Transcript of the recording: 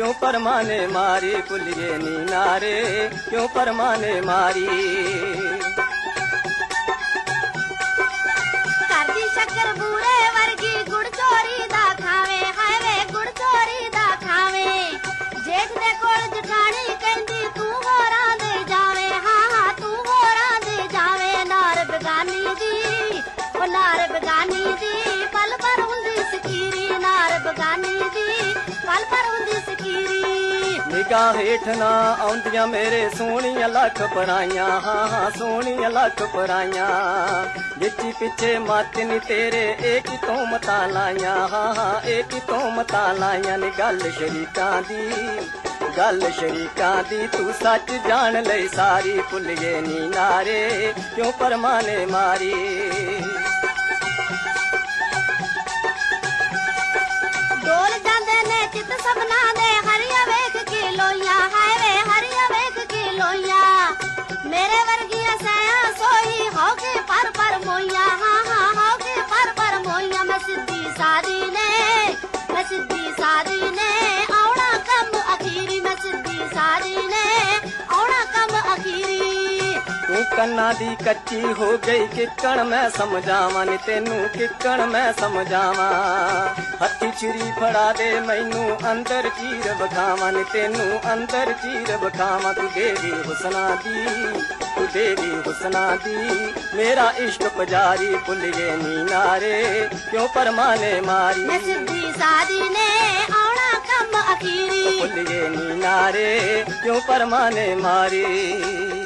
क्यों परमाने मारी भुलिए नी नारे क्यों परमाने मारी। करदी शक्कर बूरे वर्गी गुड़ चोरी दा खावे हाय वे गुड़ चोरी दा खावे। जेठ दे कोल जठानी कहंदी तू होरां दे जावे हाँ हाँ तू होरां दे जावे। नार बेगानी दी ओ नार बेगानी दी पल पर हुंदी सकीरी। नार बेगानी दी पल पर हुंदी सकीरी। निगाह हेठ ना आउंदियां मेरे सोहणियां लख पराइयां हाँ हाँ सोहणियां लख पराइयां। जिची पिछे मत नी तेरे एक ही तोहमतां लाइयां हाँ हाँ एक ही तोहमतां लाइयां नी। गल शरीकां दी तू सच जान लई सारी भुलिए नी नारे क्यों परमाने मारी। डोल जांदे ने चित सबना दे हरिया वेख के लोइया हाय वे हरिया वेख के लोइया। मेरे वर्गिया सया सोई होगे पर मोइया हाँ हाँ होगे पर मोइया। मैं सिद्धी सादी ने औना कम अखीरी। मैं सिद्धी सादी ने औना कम अखीरी। तू कन्ना दी कच्ची हो गई किकण मैं समझावां नी तेनू किकण मैं समझावां। हथी छुरी फड़ा दे मैनू अंदर चीर बखावां नी तेनू अंदर चीर बखावां। तू देवी हुसना दी मेरा इश्क पुजारी भुलिए नी नारे क्यों परमाने मारी। मैं सिद्धी सादी ने औना कम अखीरी। भुलिए नी नारे क्यों परमाने मारी।